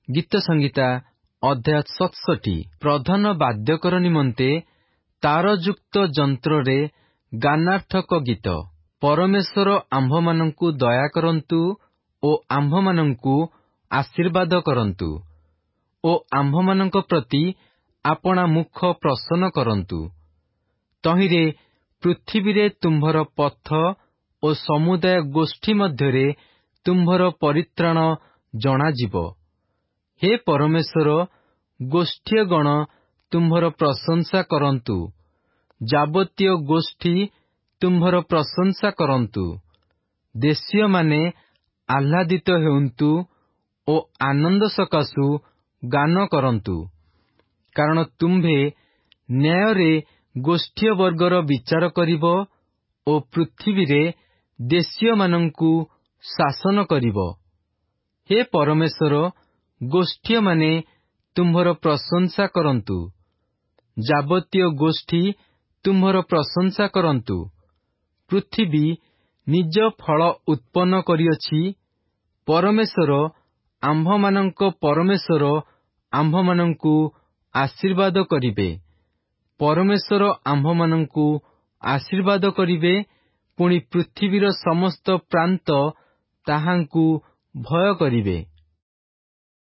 ଗୀତ ସଂହିତା ଅଧ୍ୟାୟ 67। ପ୍ରଧାନ ବାଦ୍ୟକର ନିମନ୍ତେ ତାରଯୁକ୍ତ ଯନ୍ତ୍ରରେ ଗାନାର୍ଥକ ଗୀତ। ପରମେଶ୍ୱର ଆମ୍ଭମାନଙ୍କୁ ଦୟା କରନ୍ତୁ ଓ ଆମ୍ଭମାନଙ୍କୁ ଆଶୀର୍ବାଦ କରନ୍ତୁ ଓ ଆମ୍ଭମାନଙ୍କ ପ୍ରତି ଆପଣା ମୁଖ ପ୍ରସନ୍ନ କରନ୍ତୁ। ତହିଁରେ ପୃଥିବୀରେ ତୁମ୍ଭର ପଥ ଓ ସମୁଦାୟ ଗୋଷ୍ଠୀ ମଧ୍ୟରେ ତୁମ୍ଭର ପରିତ୍ରାଣ ଜଣାଯିବ। ହେ ପରମେଶ୍ୱର, ଗୋଷ୍ଠୀୟଗଣ ତୁମ୍ଭର ପ୍ରଶଂସା କରନ୍ତୁ, ଯାବତୀୟ ଗୋଷ୍ଠୀ ତୁମ୍ଭର ପ୍ରଶଂସା କରନ୍ତୁ। ଦେଶୀୟମାନେ ଆହ୍ଲାଦିତ ହେଉନ୍ତୁ ଓ ଆନନ୍ଦ ସକାଶୁ ଗାନ କରନ୍ତୁ, କାରଣ ତୁମ୍ଭେ ନ୍ୟାୟରେ ଗୋଷ୍ଠୀୟବର୍ଗର ବିଚାର କରିବ ଓ ପୃଥିବୀରେ ଦେଶୀୟମାନଙ୍କୁ ଶାସନ କରିବ। ହେ ପରମେଶ୍ୱର, ଗୋଷ୍ଠୀୟମାନେ ତୁମ୍ଭର ପ୍ରଶଂସା କରନ୍ତୁ, ଯାବତୀୟ ଗୋଷ୍ଠୀ ତୁମ୍ଭର ପ୍ରଶଂସା କରନ୍ତୁ। ପୃଥିବୀ ନିଜ ଫଳ ଉତ୍ପନ୍ନ କରିଅଛି। ପରମେଶ୍ୱର ଆମ୍ଭମାନଙ୍କ ପରମେଶ୍ୱର ଆମ୍ଭମାନଙ୍କୁ ଆଶୀର୍ବାଦ କରିବେ। ପରମେଶ୍ୱର ଆମ୍ଭମାନଙ୍କୁ ଆଶୀର୍ବାଦ କରିବେ, ପୁଣି ପୃଥିବୀର ସମସ୍ତ ପ୍ରାନ୍ତ ତାହାଙ୍କୁ ଭୟ କରିବେ।